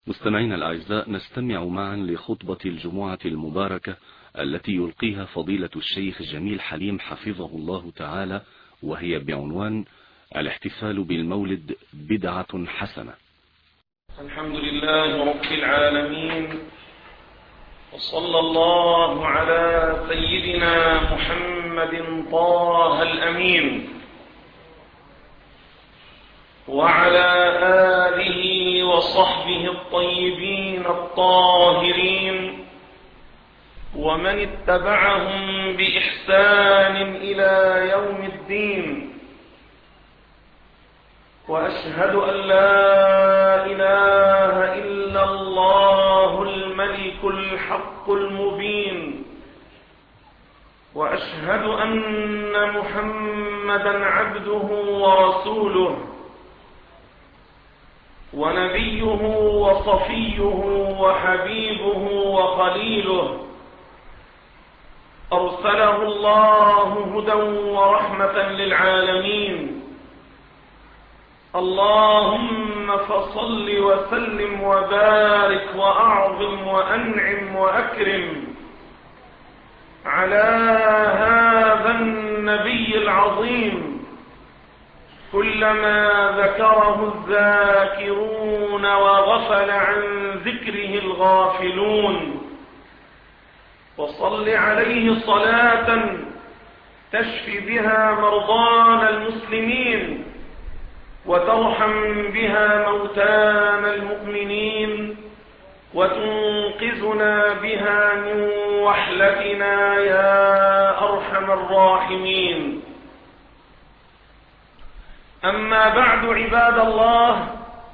مستمعينا الأعزاء، نستمع معا لخطبة الجمعة المباركة التي يلقيها فضيلة الشيخ جميل حليم حفظه الله تعالى، وهي بعنوان الاحتفال بالمولد بدعة حسنة. الحمد لله رب العالمين، وصلى الله على سيدنا محمد طه الأمين وعلى آله وصحبه الطيبين الطاهرين ومن اتبعهم بإحسان إلى يوم الدين. وأشهد أن لا إله إلا الله الملك الحق المبين، وأشهد أن محمدا عبده ورسوله ونبيه وصفيه وحبيبه وخليله، أرسله الله هدى ورحمة للعالمين. اللهم فصل وسلم وبارك وأعظم وأنعم وأكرم على هذا النبي العظيم، كلما ذكره الذاكرون وغفل عن ذكره الغافلون. وصل عليه صلاة تشفي بها مرضانا المسلمين وترحم بها موتانا المؤمنين وتنقذنا بها من وحلتنا يا أرحم الراحمين. أما بعد، عباد الله،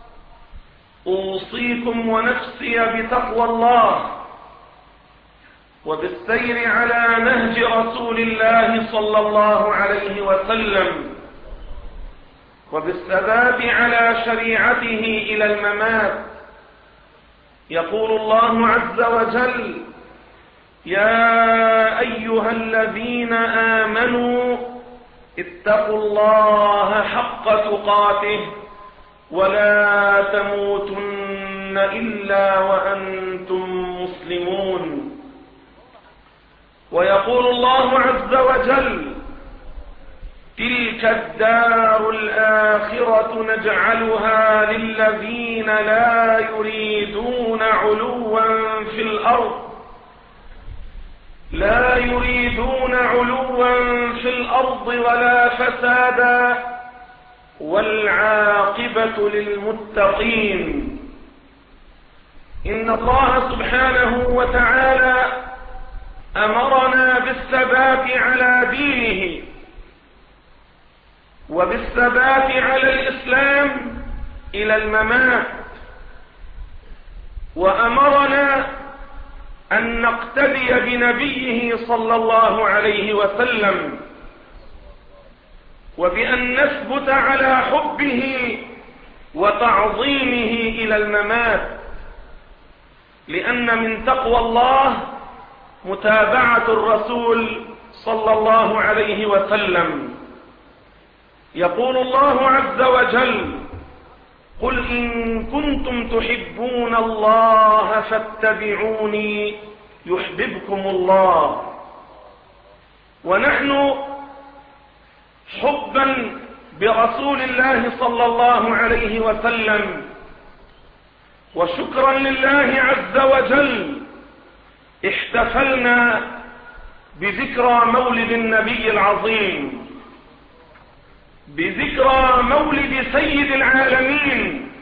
أوصيكم ونفسي بتقوى الله وبالسير على نهج رسول الله صلى الله عليه وسلم وبالثبات على شريعته إلى الممات. يقول الله عز وجل: يا أيها الذين آمنوا اتقوا الله حق تقاته ولا تموتن إلا وأنتم مسلمون. ويقول الله عز وجل: تلك الدار الآخرة نجعلها للذين لا يريدون علوا في الأرض ولا فسادا والعاقبة للمتقين. إن الله سبحانه وتعالى أمرنا بالثبات على دينه وبالثبات على الإسلام إلى الممات، وأمرنا أن نقتدي بنبيه صلى الله عليه وسلم وبأن نثبت على حبه وتعظيمه إلى الممات، لأن من تقوى الله متابعة الرسول صلى الله عليه وسلم. يقول الله عز وجل: قل إن كنتم تحبون الله فاتبعوني يحببكم الله. ونحن حبا برسول الله صلى الله عليه وسلم وشكرا لله عز وجل احتفلنا بذكرى مولد النبي العظيم، بذكرى مولد سيد العالمين،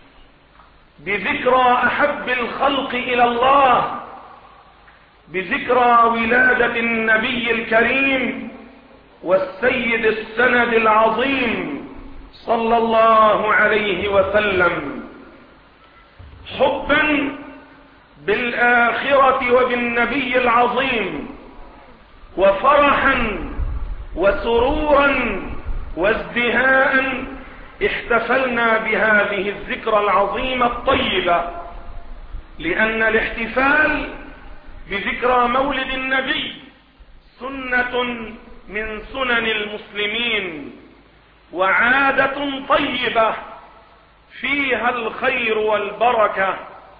بذكرى أحب الخلق إلى الله، بذكرى ولادة النبي الكريم والسيد السند العظيم صلى الله عليه وسلم، حبا بالآخرة وبالنبي العظيم، وفرحا وسرورا وازدهاء احتفلنا بهذه الذكرى العظيمة الطيبة، لأن الاحتفال بذكرى مولد النبي سنة من سنن المسلمين وعادة طيبة فيها الخير والبركة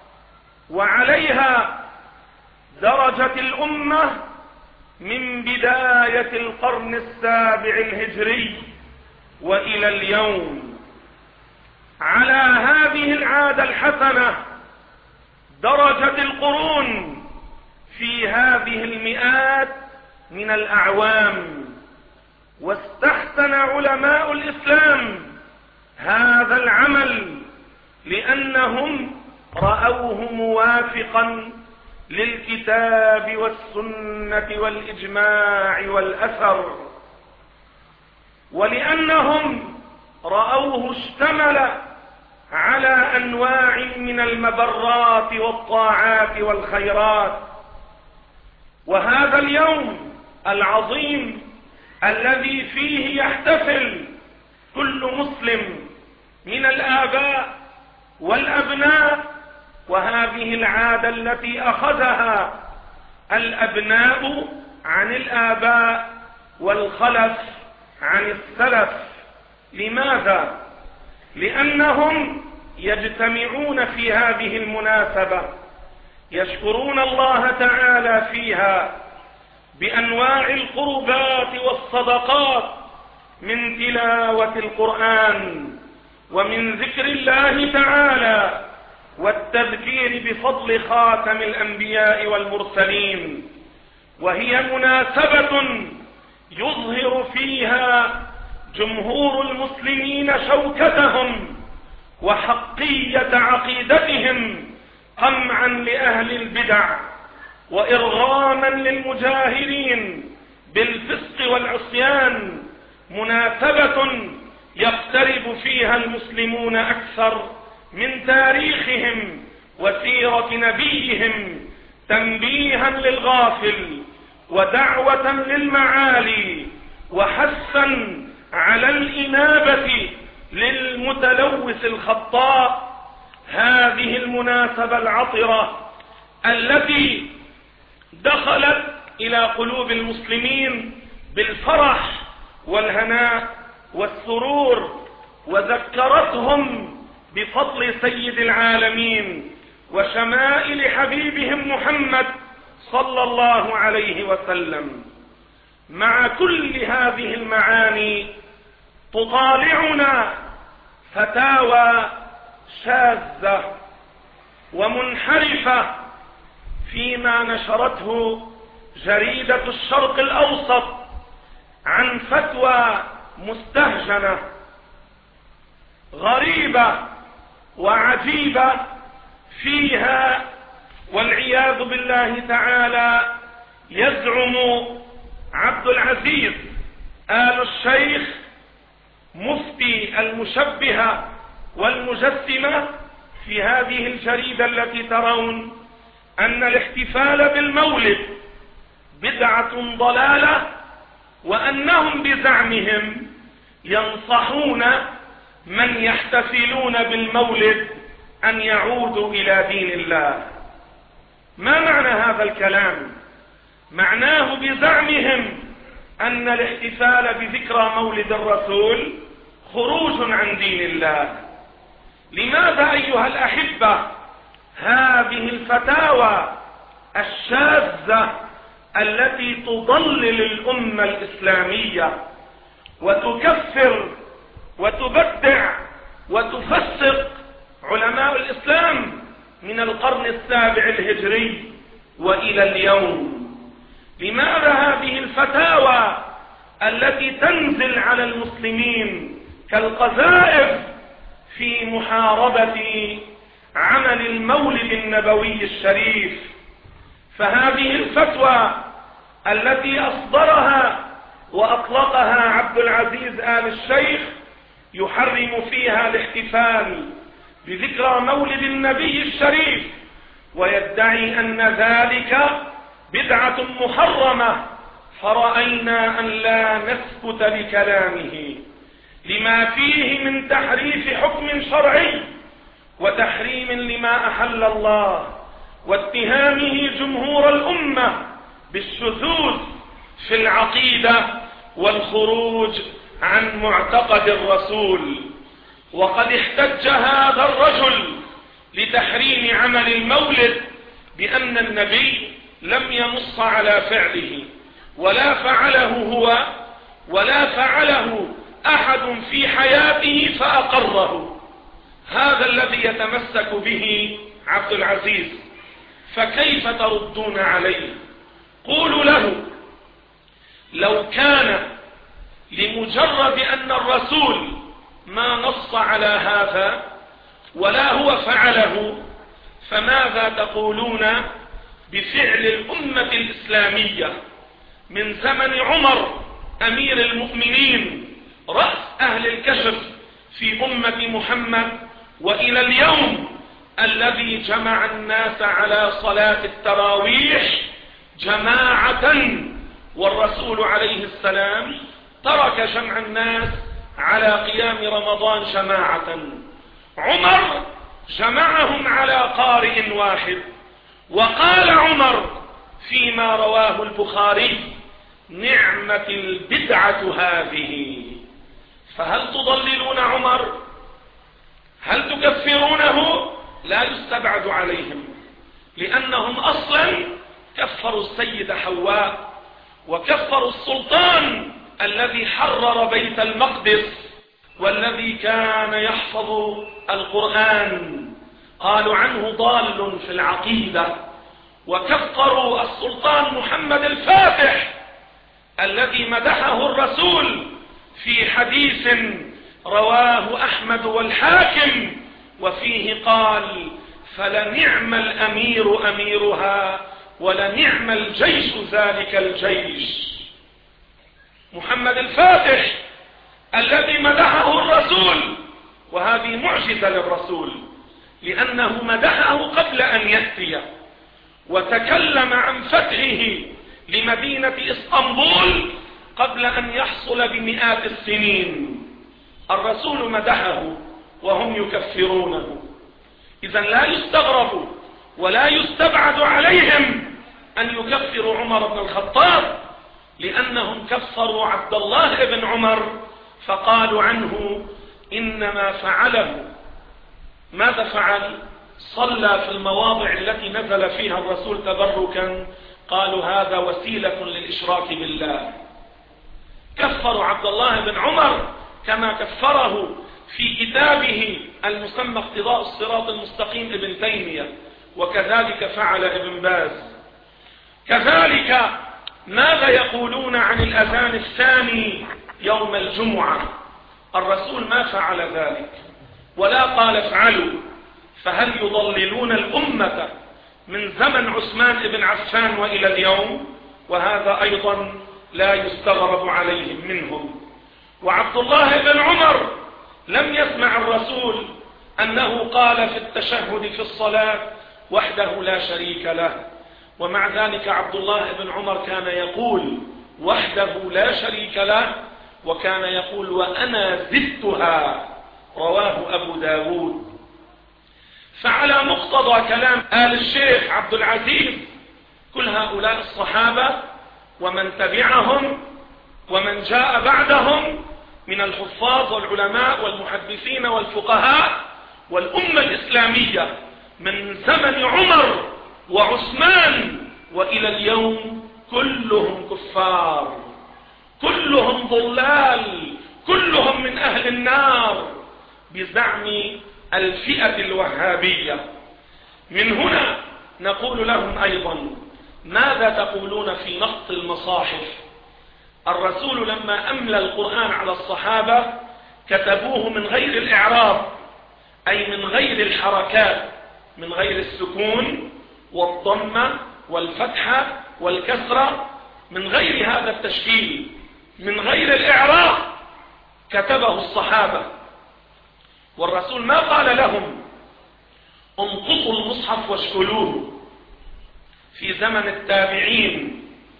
وعليها درجت الأمة من بداية القرن السابع الهجري وإلى اليوم. على هذه العادة الحسنة درجت القرون في هذه المئات من الأعوام، واستحسن علماء الإسلام هذا العمل لأنهم رأوه موافقا للكتاب والسنة والإجماع والأثر، ولأنهم رأوه اشتمل على أنواع من المبرات والطاعات والخيرات. وهذا اليوم العظيم الذي فيه يحتفل كل مسلم من الآباء والأبناء، وهذه العادة التي أخذها الأبناء عن الآباء والخلف عن السلف. لماذا؟ لأنهم يجتمعون في هذه المناسبة يشكرون الله تعالى فيها بأنواع القربات والصدقات، من تلاوة القرآن ومن ذكر الله تعالى والتذكير بفضل خاتم الأنبياء والمرسلين. وهي مناسبة يظهر فيها جمهور المسلمين شوكتهم وحقية عقيدتهم قمعا لأهل البدع وإرغاما للمجاهرين بالفسق والعصيان. مناسبة يقترب فيها المسلمون أكثر من تاريخهم وسيرة نبيهم، تنبيها للغافل ودعوة للمعالي وحثا على الإنابة للمتلوث الخطاء. هذه المناسبة العطرة التي دخلت إلى قلوب المسلمين بالفرح والهناء والسرور، وذكرتهم بفضل سيد العالمين وشمائل حبيبهم محمد صلى الله عليه وسلم. مع كل هذه المعاني تطالعنا فتاوى شاذة ومنحرفة فيما نشرته جريدة الشرق الأوسط عن فتوى مستهجنة غريبة وعجيبة فيها والعياذ بالله تعالى يزعم عبد العزيز آل الشيخ مفتي المشبهة والمجسمة في هذه الجريدة التي ترون أن الاحتفال بالمولد بدعة ضلالة، وأنهم بزعمهم ينصحون من يحتفلون بالمولد أن يعودوا إلى دين الله. ما معنى هذا الكلام؟ معناه بزعمهم أن الاحتفال بذكرى مولد الرسول خروج عن دين الله. لماذا أيها الأحبة هذه الفتاوى الشاذة التي تضلل الأمة الإسلامية وتكفر وتبدع وتفسق علماء الإسلام من القرن السابع الهجري وإلى اليوم؟ لماذا هذه الفتاوى التي تنزل على المسلمين كالقذائف في محاربة عمل المولد النبوي الشريف؟ فهذه الفتوى التي أصدرها وأطلقها عبد العزيز آل الشيخ يحرم فيها الاحتفال بذكرى مولد النبي الشريف، ويدعي أن ذلك بدعة محرمة، فرأينا أن لا نسكت لكلامه لما فيه من تحريف حكم شرعي وتحريم لما أحل الله، واتهامه جمهور الأمة بالشذوذ في العقيدة والخروج عن معتقد الرسول. وقد احتج هذا الرجل لتحريم عمل المولد بأن النبي لم ينص على فعله، ولا فعله هو ولا فعله أحد في حياته فأقره. هذا الذي يتمسك به عبد العزيز، فكيف تردون عليه؟ قولوا له لو كان لمجرد أن الرسول ما نص على هذا ولا هو فعله، فماذا تقولون بفعل الأمة الإسلامية من زمن عمر أمير المؤمنين رأس أهل الكشف في أمة محمد وإلى اليوم، الذي جمع الناس على صلاة التراويح جماعة، والرسول عليه السلام ترك جمع الناس على قيام رمضان جماعة. عمر جمعهم على قارئ واحد، وقال عمر فيما رواه البخاري: نعمة البدعة هذه. فهل تضللون عمر؟ هل تكفرونه؟ لا يستبعد عليهم، لأنهم أصلا كفروا السيدة حواء، وكفروا السلطان الذي حرر بيت المقدس والذي كان يحفظ القرآن، قالوا عنه ضال في العقيدة. وكفروا السلطان محمد الفاتح الذي مدحه الرسول في حديث رواه أحمد والحاكم، وفيه قال: فلنعم الأمير أميرها ولنعم الجيش ذلك الجيش. محمد الفاتح الذي مدحه الرسول، وهذه معجزة للرسول لأنه مدحه قبل أن يأتي، وتكلم عن فتحه لمدينة إسطنبول قبل أن يحصل بمئات السنين. الرسول مدحه وهم يكفرونه. إذن لا يستغرب ولا يستبعد عليهم أن يكفروا عمر بن الخطاب، لأنهم كفروا عبد الله بن عمر فقالوا عنه إنما فعله. ماذا فعل؟ صلى في المواضع التي نزل فيها الرسول تبركا، قالوا هذا وسيلة للإشراك بالله. كفروا عبد الله بن عمر كما كفره في كتابه المسمى اقتضاء الصراط المستقيم ابن تيمية، وكذلك فعل ابن باز. كذلك ماذا يقولون عن الأذان الثاني يوم الجمعة؟ الرسول ما فعل ذلك ولا قال افعلوا، فهل يضللون الأمة من زمن عثمان بن عفان وإلى اليوم؟ وهذا أيضا لا يستغرب عليهم منهم. وعبد الله بن عمر لم يسمع الرسول أنه قال في التشهد في الصلاة وحده لا شريك له، ومع ذلك عبد الله بن عمر كان يقول وحده لا شريك له، وكان يقول وأنا زدتها، رواه أبو داود. فعلى مقتضى كلام آل الشيخ عبد العزيز كل هؤلاء الصحابة ومن تبعهم ومن جاء بعدهم من الحفاظ والعلماء والمحدثين والفقهاء والأمة الإسلامية من زمن عمر وعثمان وإلى اليوم كلهم كفار، كلهم ضلال، كلهم من أهل النار بزعم الفئة الوهابية. من هنا نقول لهم أيضا: ماذا تقولون في نقط المصاحف؟ الرسول لما أملى القرآن على الصحابة كتبوه من غير الإعراب، أي من غير الحركات، من غير السكون والضمة والفتحة والكسرة، من غير هذا التشكيل، من غير الإعراب كتبه الصحابة. والرسول ما قال لهم انقطوا المصحف واشكلوه. في زمن التابعين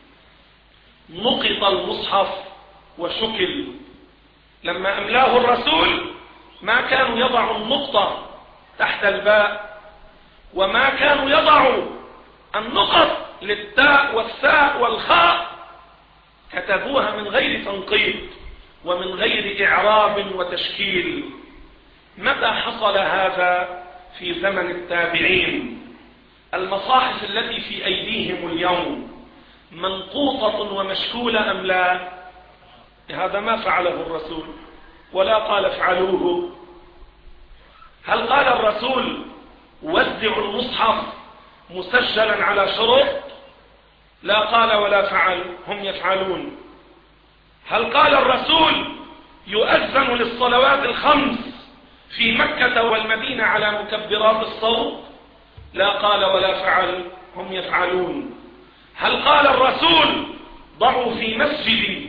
نقط المصحف وشكل. لما أملاه الرسول ما كانوا يضعوا النقطة تحت الباء، وما كانوا يضعوا النقط للتاء والثاء والخاء، كتبوها من غير تنقيط ومن غير إعراب وتشكيل. متى حصل هذا؟ في زمن التابعين. المصاحف التي في أيديهم اليوم منقوطة ومشكولة أم لا؟ هذا ما فعله الرسول ولا قال افعلوه. هل قال الرسول وزعوا المصحف مسجلا على شرط؟ لا قال ولا فعل، هم يفعلون. هل قال الرسول يؤذن للصلوات الخمس في مكة والمدينة على مكبرات الصوت؟ لا قال ولا فعل، هم يفعلون. هل قال الرسول ضعوا في مسجدي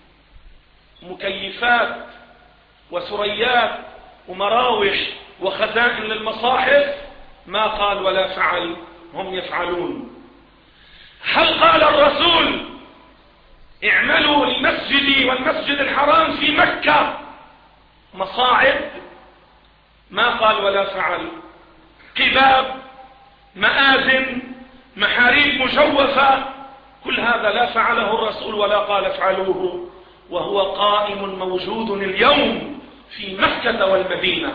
مكيفات وسريات ومراوح وخزائن للمصاحف؟ ما قال ولا فعل، هم يفعلون. هل قال الرسول اعملوا لمسجدي والمسجد الحرام في مكة مصاعد؟ ما قال ولا فعل. قباب، مآذن، محاريب مجوفة، كل هذا لا فعله الرسول ولا قال افعلوه، وهو قائم موجود اليوم في مكة والمدينة.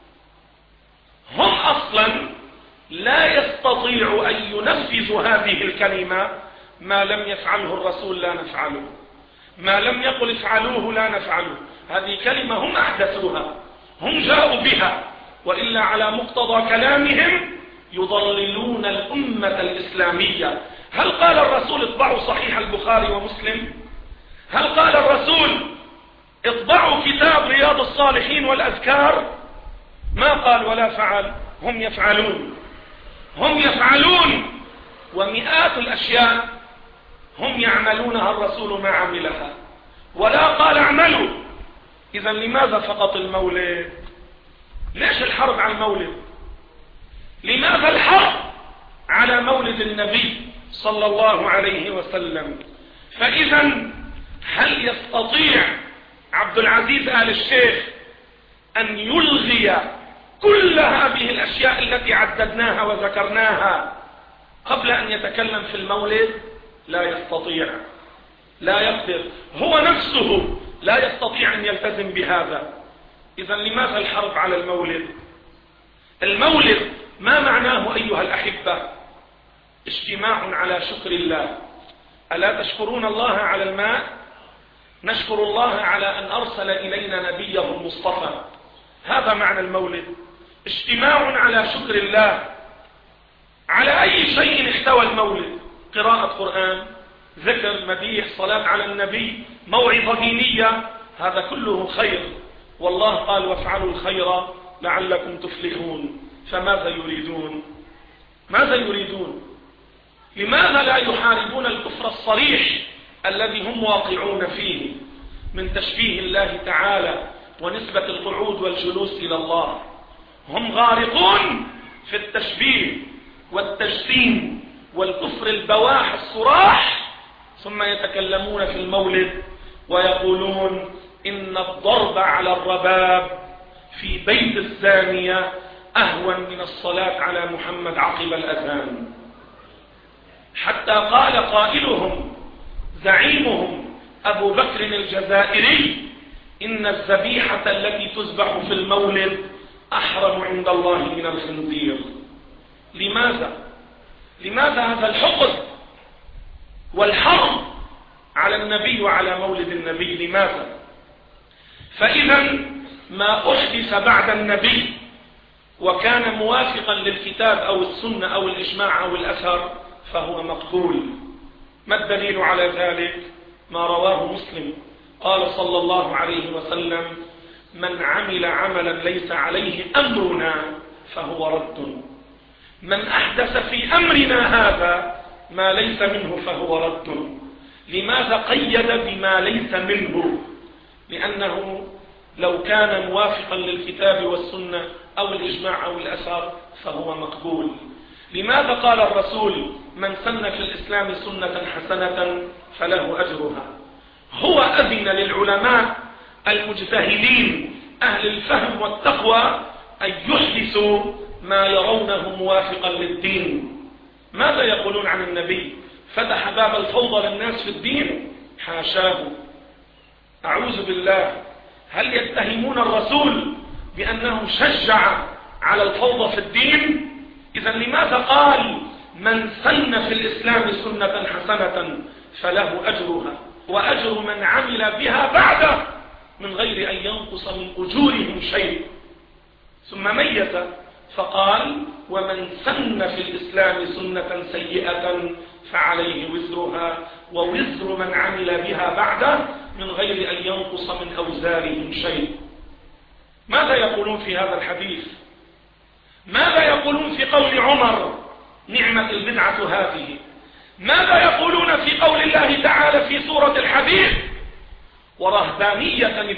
هم أصلا لا يستطيع أن ينفذوا هذه الكلمة. ما لم يفعله الرسول لا نفعله، ما لم يقل افعلوه لا نفعله. هذه كلمة هم أحدثوها، هم جاءوا بها، وإلا على مقتضى كلامهم يضللون الأمة الإسلامية. هل قال الرسول اطبعوا صحيح البخاري ومسلم؟ هل قال الرسول اطبعوا كتاب رياض الصالحين والأذكار؟ ما قال ولا فعل، هم يفعلون. هم يفعلون، ومئات الأشياء هم يعملونها الرسول ما عملها ولا قال اعملوا. إذا لماذا فقط المولد؟ ليش الحرب على المولد؟ لماذا الحرب على مولد النبي صلى الله عليه وسلم؟ فإذا هل يستطيع عبد العزيز آل الشيخ أن يلغي كل هذه الأشياء التي عددناها وذكرناها قبل أن يتكلم في المولد؟ لا يستطيع، لا يقدر، هو نفسه لا يستطيع أن يلتزم بهذا. إذا لماذا الحرب على المولد؟ المولد ما معناه أيها الأحبة؟ اجتماع على شكر الله. ألا تشكرون الله على الماء؟ نشكر الله على أن أرسل إلينا نبيه المصطفى. هذا معنى المولد، اجتماع على شكر الله. على أي شيء احتوى المولد؟ قراءة قرآن، ذكر، مديح، صلاة على النبي، موعظة دينية، هذا كله خير. والله قال وافعلوا الخير لعلكم تفلحون. فماذا يريدون؟ ماذا يريدون؟ لماذا لا يحاربون الكفر الصريح الذي هم واقعون فيه من تشبيه الله تعالى ونسبة القعود والجلوس إلى الله؟ هم غارقون في التشبيه والتجسيم والكفر البواح الصراح، ثم يتكلمون في المولد ويقولون إن الضرب على الرباب في بيت الزانية أهون من الصلاة على محمد عقب الأذان. حتى قال قائلهم زعيمهم أبو بكر الجزائري إن الذبيحة التي تذبح في المولد أحرم عند الله من الخنزير. لماذا؟ لماذا هذا الحقد والحرب على النبي وعلى مولد النبي؟ لماذا؟ فإذا ما أحدث بعد النبي وكان موافقا للكتاب أو السنة أو الإجماع أو الأثر فهو مقبول. ما الدليل على ذلك؟ ما رواه مسلم قال صلى الله عليه وسلم من عمل عملا ليس عليه أمرنا فهو رد. من أحدث في أمرنا هذا ما ليس منه فهو رد. لماذا قيد بما ليس منه؟ لأنه لو كان موافقا للكتاب والسنة أو الإجماع أو الأثر فهو مقبول. لماذا قال الرسول من سن في الإسلام سنة حسنة فله أجرها؟ هو أذن للعلماء المجتهدين أهل الفهم والتقوى أن يحدثوا ما يرونه موافقا للدين. ماذا يقولون عن النبي؟ فتح باب الفوضى للناس في الدين؟ حاشاه، أعوذ بالله. هل يتهمون الرسول بأنه شجع على الفوضى في الدين؟ إذا لماذا قال من سن في الإسلام سنة حسنة فله أجرها وأجر من عمل بها بعده من غير أن ينقص من أجورهم شيء؟ ثم ميز فقال ومن سن في الإسلام سنة سيئة فعليه وزرها ووزر من عمل بها بعده من غير أن ينقص من أوزارهم شيء. ماذا يقولون في هذا الحديث؟ ماذا يقولون في قول عمر نعمة البدعة هذه؟ ماذا يقولون في قول الله تعالى في سورة الحديث ورهبانية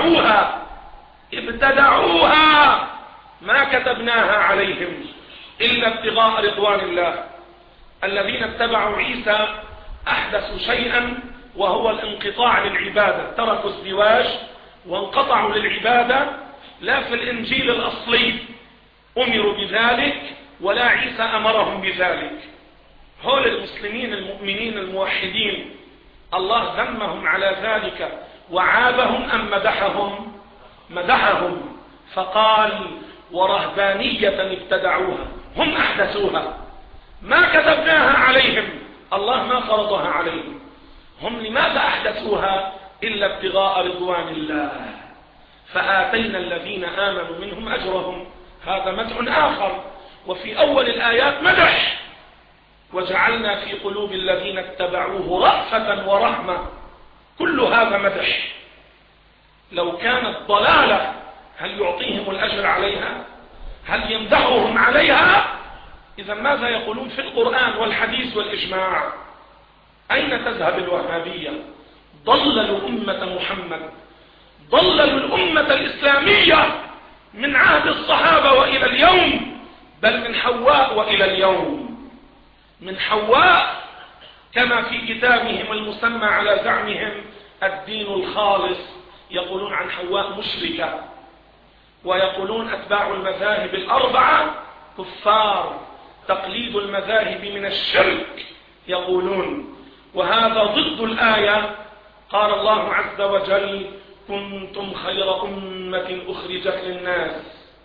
ابتدعوها ما كتبناها عليهم إلا ابتغاء رضوان الله. الذين اتبعوا عيسى أحدثوا شيئا وهو الانقطاع للعبادة، تركوا الزواج وانقطعوا للعبادة، لا في الإنجيل الأصلي أمروا بذلك ولا عيسى أمرهم بذلك. هؤلاء المسلمين المؤمنين الموحدين الله ذمهم على ذلك وعابهم أم مدحهم فقال ورهبانية ابتدعوها، هم أحدثوها ما كتبناها عليهم، الله ما فرضها عليهم. هم لماذا أحدثوها؟ إلا ابتغاء رضوان الله، فآتينا الذين آمنوا منهم أجرهم. هذا مدح آخر. وفي أول الآيات مدح وجعلنا في قلوب الذين اتبعوه رأفة ورحمة، كل هذا مدح. لو كانت ضلالة هل يعطيهم الأجر عليها؟ هل يمدحهم عليها؟ إذا ماذا يقولون في القرآن والحديث والإجماع؟ أين تذهب الوهابية؟ ضللوا أمة محمد، ضللوا الأمة الإسلامية من عهد الصحابة وإلى اليوم، بل من حواء وإلى اليوم. من حواء كما في كتابهم المسمى على زعمهم الدين الخالص يقولون عن حواء مشركة، ويقولون أتباع المذاهب الأربعة كفار، تقليد المذاهب من الشرك يقولون، وهذا ضد الآية. قال الله عز وجل كنتم خير أمة أخرجت للناس.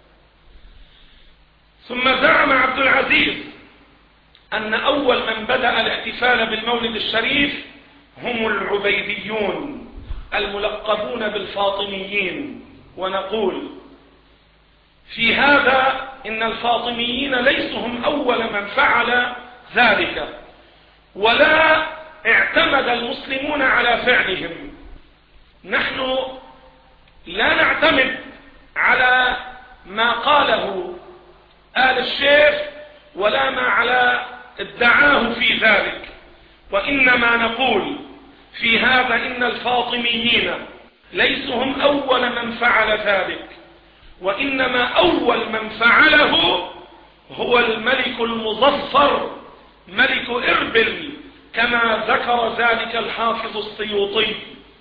ثم زعم عبد العزيز أن أول من بدأ الاحتفال بالمولد الشريف هم العبيديون الملقبون بالفاطميين، ونقول في هذا إن الفاطميين ليسوا هم أول من فعل ذلك، ولا اعتمد المسلمون على فعلهم. نحن لا نعتمد على ما قاله آل الشيخ ولا ما على ادعاه في ذلك، وإنما نقول في هذا إن الفاطميين ليسوا هم أول من فعل ذلك، وإنما أول من فعله هو الملك المظفر ملك إربل، كما ذكر ذلك الحافظ السيوطي.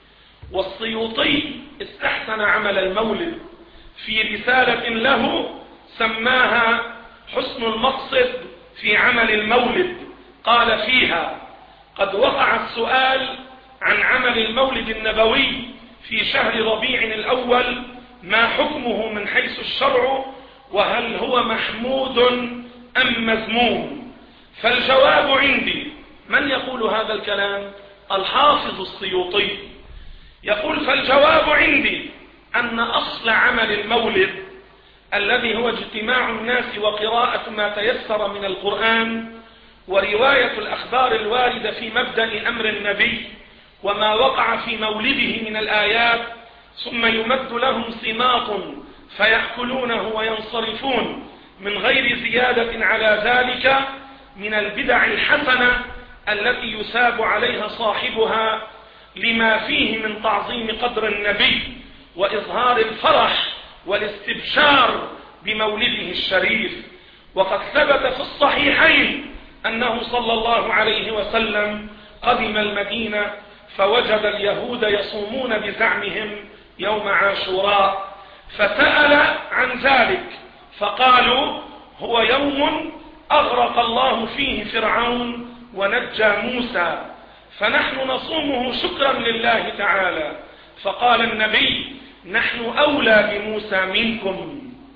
والسيوطي استحسن عمل المولد في رسالة له سماها حسن المقصد في عمل المولد. قال فيها قد وقع السؤال عن عمل المولد النبوي في شهر ربيع الأول، ما حكمه من حيث الشرع، وهل هو محمود أم مذموم؟ فالجواب عندي. من يقول هذا الكلام؟ الحافظ السيوطي يقول فالجواب عندي أن أصل عمل المولد الذي هو اجتماع الناس وقراءة ما تيسر من القرآن ورواية الأخبار الواردة في مبدأ أمر النبي وما وقع في مولده من الآيات، ثم يمد لهم سماط فيأكلونه وينصرفون من غير زيادة على ذلك من البدع الحسنة التي يثاب عليها صاحبها لما فيه من تعظيم قدر النبي وإظهار الفرح والاستبشار بمولده الشريف. وقد ثبت في الصحيحين أنه صلى الله عليه وسلم قدم المدينة فوجد اليهود يصومون بزعمهم يوم عاشوراء، فسأل عن ذلك فقالوا هو يوم أغرق الله فيه فرعون ونجى موسى، فنحن نصومه شكرا لله تعالى. فقال النبي نحن أولى بموسى منكم،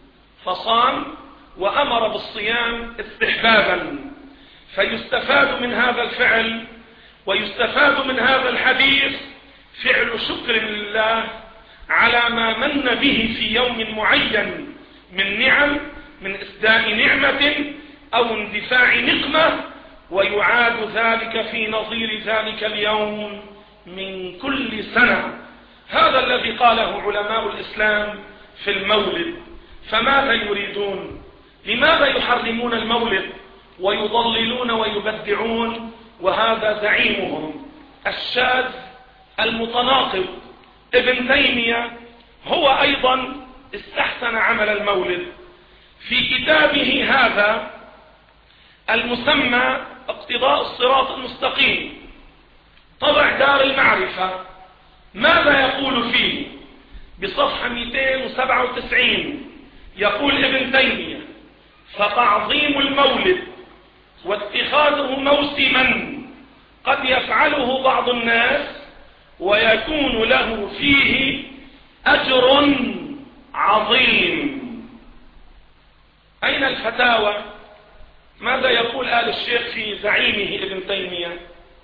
فصام وأمر بالصيام استحبابا. فيستفاد من هذا الفعل ويستفاد من هذا الحديث فعل شكر لله على ما من به في يوم معين من نعم، من إسداء نعمة أو اندفاع نقمة، ويعاد ذلك في نظير ذلك اليوم من كل سنة. هذا الذي قاله علماء الإسلام في المولد. فماذا يريدون؟ لماذا يحرمون المولد ويضللون ويبدعون وهذا زعيمهم الشاذ المتناقض ابن تيمية هو أيضا استحسن عمل المولد في كتابه هذا المسمى اقتضاء الصراط المستقيم، طبع دار المعرفة. ماذا يقول فيه؟ بصفحة 297 يقول ابن تيمية: فتعظيم المولد واتخاذه موسما قد يفعله بعض الناس ويكون له فيه أجر عظيم. أين الفتاوى؟ ماذا يقول آل الشيخ في زعيمه ابن تيمية؟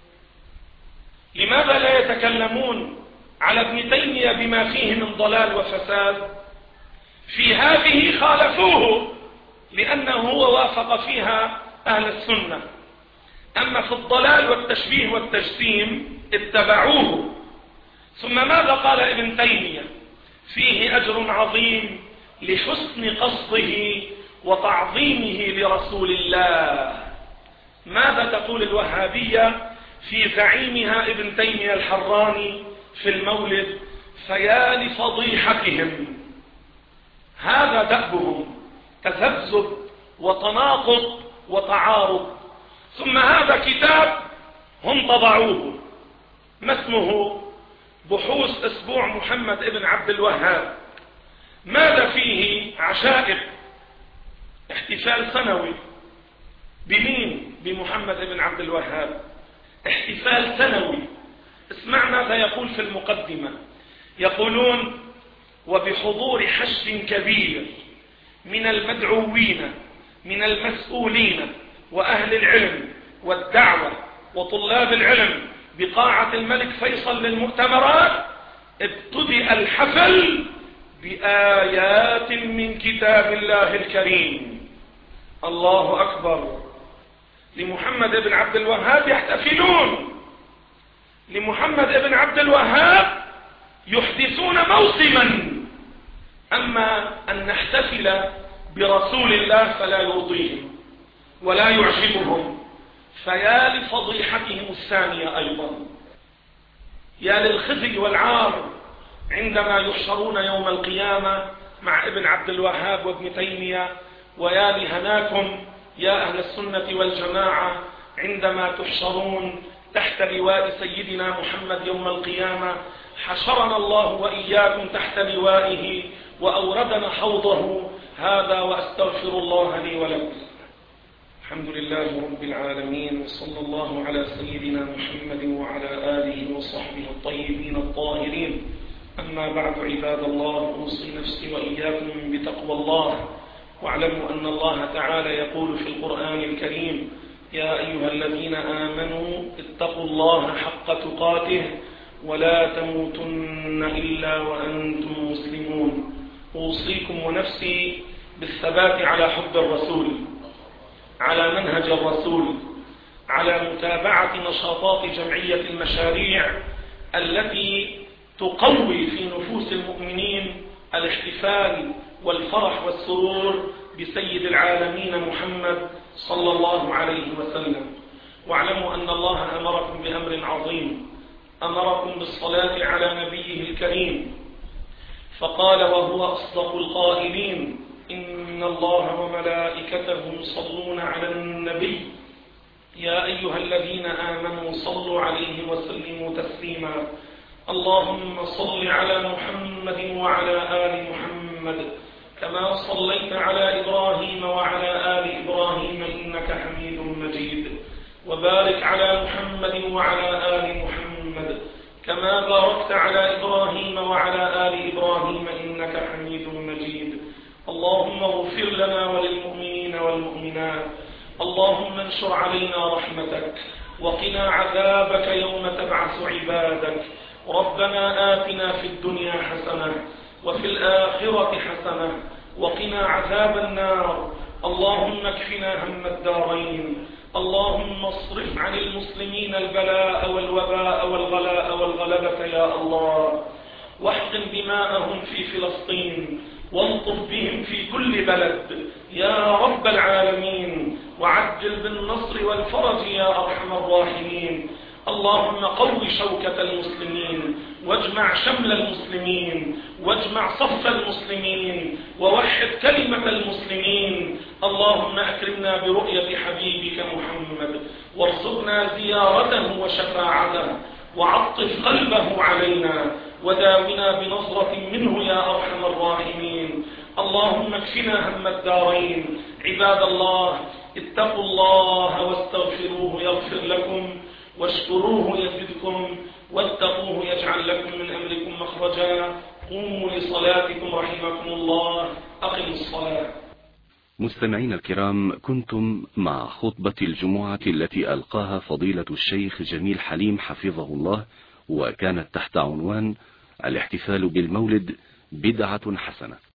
لماذا لا يتكلمون على ابن تيمية بما فيه من ضلال وفساد؟ في هذه خالفوه لأنه هو وافق فيها أهل السنة، أما في الضلال والتشبيه والتجسيم اتبعوه. ثم ماذا قال ابن تيمية؟ فيه أجر عظيم لحسن قصده وتعظيمه لرسول الله. ماذا تقول الوهابية في زعيمها ابن تيمية الحراني في المولد؟ فيا لفضيحتهم، هذا دأبهم، تذبذب وتناقض وتعارض. ثم هذا كتاب هم طبعوه، ما اسمه؟ بحوث اسبوع محمد ابن عبد الوهاب. ماذا فيه؟ عشائر، احتفال سنوي بمين؟ بمحمد ابن عبد الوهاب، احتفال سنوي. اسمع ماذا يقول في المقدمة. يقولون: وبحضور حشد كبير من المدعوين من المسؤولين وأهل العلم والدعوة وطلاب العلم بقاعة الملك فيصل للمؤتمرات، ابتدأ الحفل بآيات من كتاب الله الكريم. الله أكبر. لمحمد بن عبد الوهاب يحتفلون، لمحمد بن عبد الوهاب يحدثون موسما. أما أن نحتفل برسول الله فلا يرضيهم ولا يعجبهم. فيا لفضيحتهم الثانية أيضا، يا للخزي والعار عندما يحشرون يوم القيامة مع ابن عبد الوهاب وابن تيمية، ويا لهناكم يا أهل السنة والجماعة عندما تحشرون تحت لواء سيدنا محمد يوم القيامة. حشرنا الله وإياكم تحت لوائه وأوردنا حوضه هذا، وأستغفر الله لي ولكم. الحمد لله رب العالمين، وصلى الله على سيدنا محمد وعلى آله وصحبه الطيبين الطاهرين. أما بعد، عباد الله، أوصي نفسي وإياكم بتقوى الله، واعلموا أن الله تعالى يقول في القرآن الكريم: يا أيها الذين آمنوا اتقوا الله حق تقاته ولا تموتن إلا وأنتم مسلمون. أوصيكم ونفسي بالثبات على حب الرسول، على منهج الرسول، على متابعة نشاطات جمعية المشاريع التي تقوي في نفوس المؤمنين الاحتفال والفرح والسرور بسيد العالمين محمد صلى الله عليه وسلم. واعلموا أن الله أمركم بأمر عظيم، أمركم بالصلاة على نبيه الكريم، فقال وهو أصدق القائلين: إن الله وملائكته يصلون على النبي يا أيها الذين آمنوا صلوا عليه وسلموا تسليما. اللهم صل على محمد وعلى آل محمد كما صليت على إبراهيم وعلى آل إبراهيم إنك حميد مجيد، وبارك على محمد وعلى آل محمد كما باركت على إبراهيم وعلى آل إبراهيم إنك حميد مجيد. اللهم اغفر لنا وللمؤمنين والمؤمنات. اللهم انشر علينا رحمتك وقنا عذابك يوم تبعث عبادك. ربنا آتنا في الدنيا حسنة وفي الآخرة حسنة وقنا عذاب النار. اللهم اكفنا هم الدارين. اللهم اصرف عن المسلمين البلاء والوباء والغلاء والغلبة يا الله، واحقن دماءهم في فلسطين والطف بهم في كل بلد يا رب العالمين، وعجل بالنصر والفرج يا أرحم الراحمين. اللهم قو شوكة المسلمين واجمع شمل المسلمين واجمع صف المسلمين ووحد كلمة المسلمين. اللهم أكرمنا برؤية حبيبك محمد وارزقنا زيارته وشفاعته وعطف قلبه علينا وداونا بنظرة منه يا أرحم الراحمين. اللهم اكفنا هم الدارين. عباد الله اتقوا الله واستغفروه يغفر لكم واشكروه يزدكم واتقوه يجعل لكم من أمركم مخرجا. قوموا لصلاتكم رحمكم الله. أقم الصلاة. مستمعين الكرام، كنتم مع خطبة الجمعة التي ألقاها فضيلة الشيخ جميل حليم حفظه الله، وكانت تحت عنوان الاحتفال بالمولد بدعة حسنة.